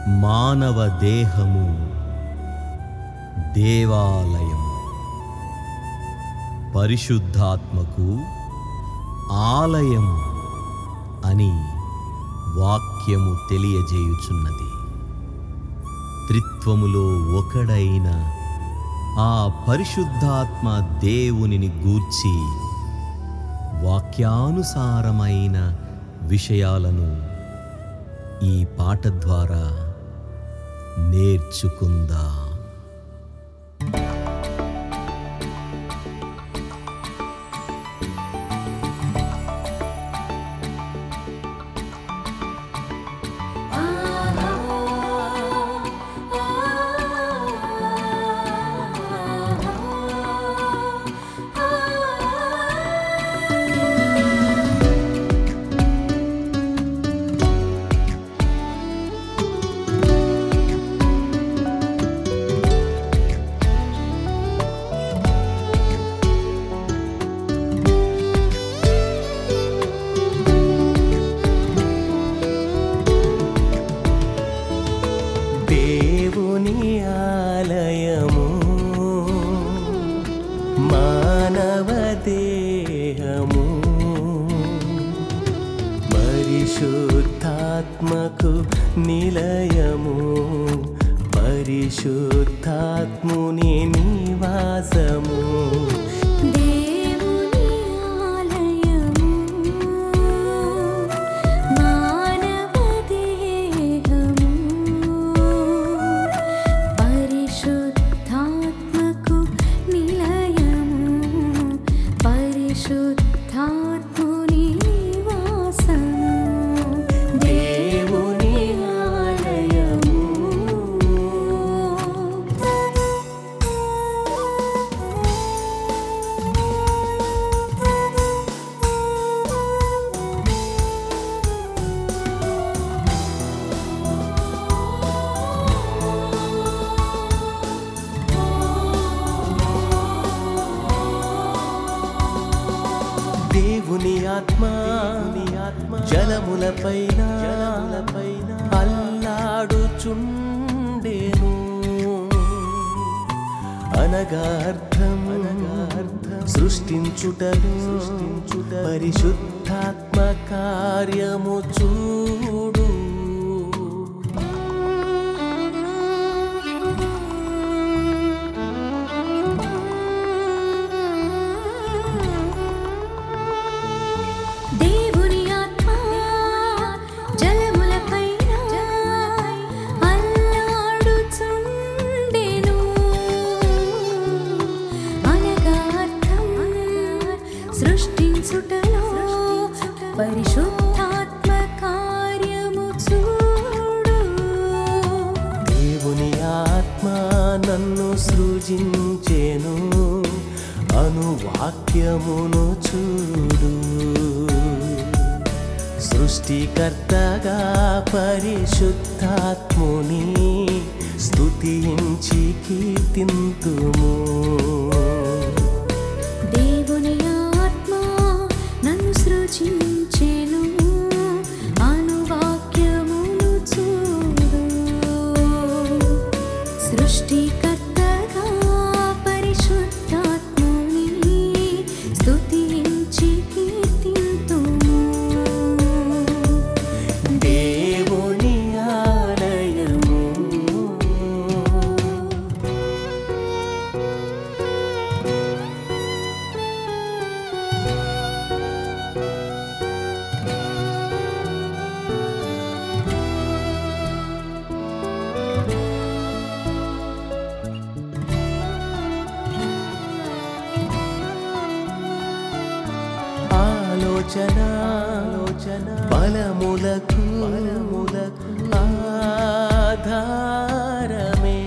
మానవ దేహము దేవాలయము, పరిశుద్ధాత్మకు ఆలయము అని వాక్యము తెలియజేయుచున్నది. త్రిత్వములో ఒకడైన ఆ పరిశుద్ధాత్మ దేవునిని గూర్చి వాక్యానుసారమైన విషయాలను ఈ పాట ద్వారా నేర్చుకుందాం. దేవుని ఆలయము, మానవ దేహము, పరిశుద్ధాత్మకు నిలయము, పరిశుద్ధాత్ముని నివాసము. దేవుని ఆత్మ జలములపైన అల్లాడుచుండెను. అనగా అర్థం సృష్టించుటలో పరిశుద్ధాత్మ కార్యము చూడు. సృష్టించుటలో పరిశుద్ధాత్మ కార్యము చూడు. దేవుని ఆత్మ నన్ను సృజించెను అను వాక్యమును చూడు. సృష్టికర్తగా పరిశుద్ధాత్ముని స్తుతించి కీర్తింతుము. దేవుని ఆత్మ నన్ను సృజించెను అను వాక్యమును చూడు. సృష్టికర్తగా పరిశుద్ధాత్ముని స్తుతించి కీర్తింతుము. దేవుని ఆలయము, ఆలోచన బలములకు ఆధారమే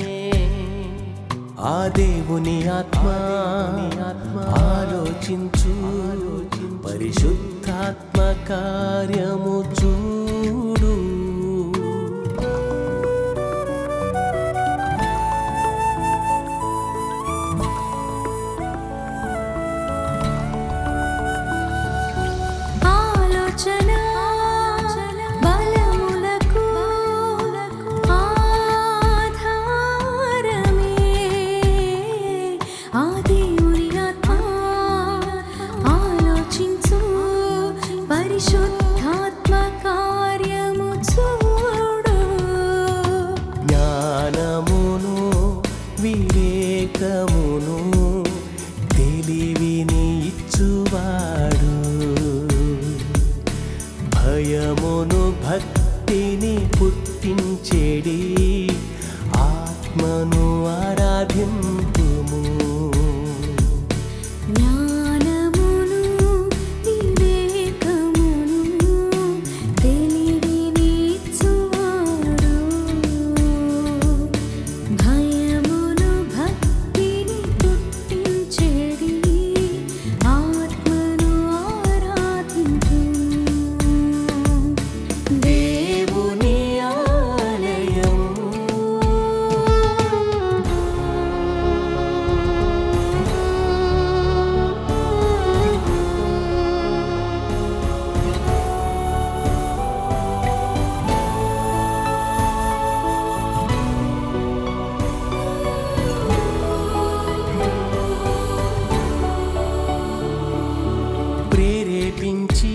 ఆ దేవుని ఆత్మ. ఆలోచించు పరిశుద్ధాత్మ కార్యము చూడు. ఆలోచన బలములకు భయమును భక్తిని పుట్టించేడి ఆత్మను ఆరాధింతుము. జ్ఞానమును వివేకమును తెలివినిచ్చువాడు. భయమును భక్తిని పుట్టించేడి ఆత్మను ఆరాధింతుము. దేవుని ఆలయం ప్రేరేపించి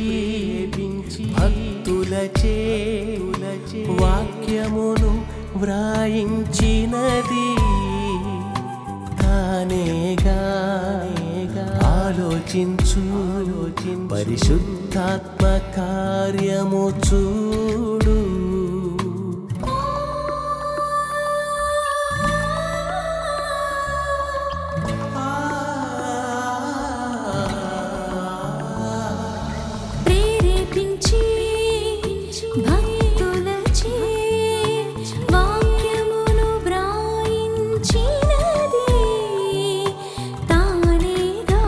భక్తులచే వాక్యమును వ్రాయించినది తానేగా. ఆలోచించు పరిశుద్ధాత్మ కార్యము చూడు. ప్రేరేపించి భక్తులచే వాక్యమును వ్రాయించినది తానేగా.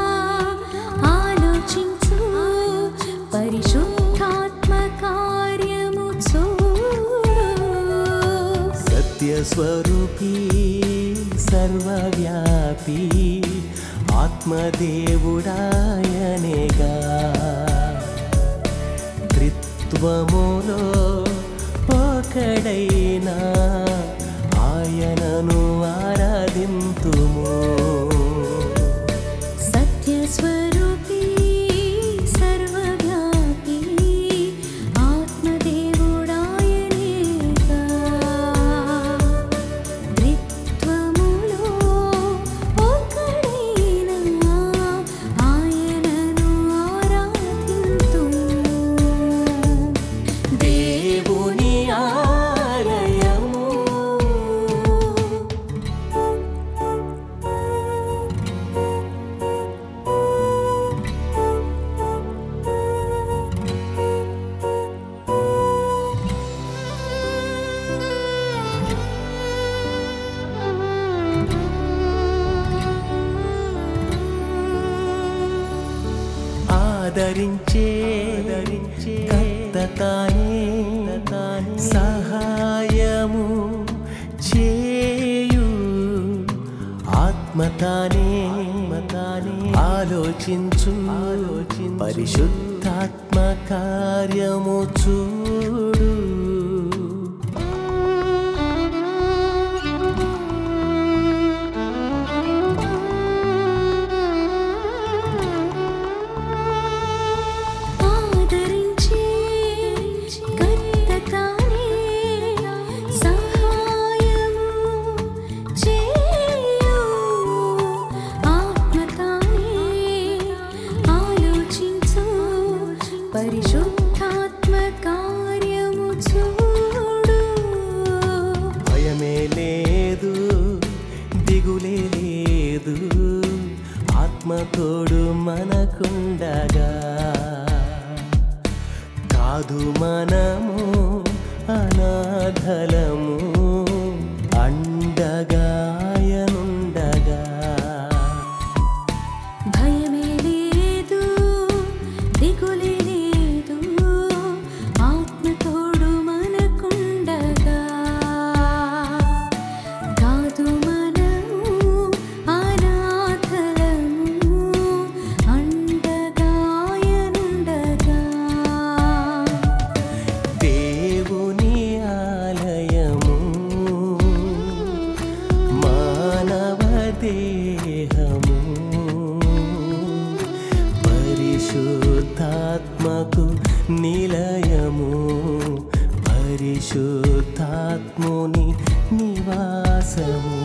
ఆలోచించు పరిశుద్ధాత్మ కార్యము చూడు. సత్యస్వరూపీ సర్వవ్యాపీ ఆత్మదేవుడాయనేగా. త్రిత్వములో ఒకడైనా ఆయనను ఆరాధింతుము. సత్యస్వరూపీ సర్వవ్యాపీ ఆత్మదేవుడాయనేగా. త్రిత్వములో ఒకడైనా ఆయనను ఆరాధింతుము. దేవుని ఆలయము ఆదరించే కర్త తానే సహాయము చేయు ఆత్మ తానే. ఆలోచించు పరిశుద్ధాత్మ కార్యము చూడు. ఆదరించే కర్త తానే సహాయము చేయు ఆత్మ తానే. ఆలోచించు పరిశుద్ధాత్మ కార్యము చూడు. భయమే లేదు దిగులే లేదు ఆత్మతోడు మనకుండగా. కాదు మనము అనాథలము అండగా ఆయనుండగా. భయమే లేదు దిగులే లేదు ఆత్మతోడు మనకుండగా. కాదు మనము అనాథలము అండగా ఆయనుండగా. దేవుని ఆలయము మానవ దేహము పరిశుద్ధాత్మకు నిలయము. పరిశుద్ధాత్ముని నివాసము.